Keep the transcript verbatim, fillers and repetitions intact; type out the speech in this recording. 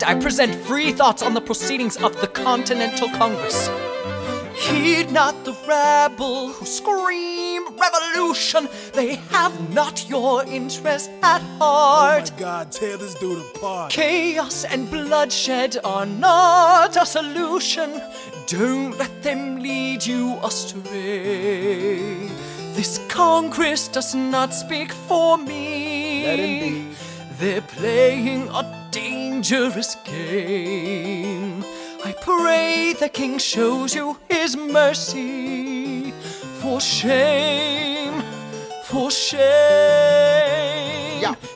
I present free thoughts on the proceedings of the Continental Congress. Heed not the rabble who scream revolution. They have not your interest at heart. Oh my God, tear this dude apart. Chaos and bloodshed are not a solution. Don't let them lead you astray. This Congress does not speak for me. Let him be. They're playing a dangerous game. I pray the King shows you his mercy. For shame, for shame.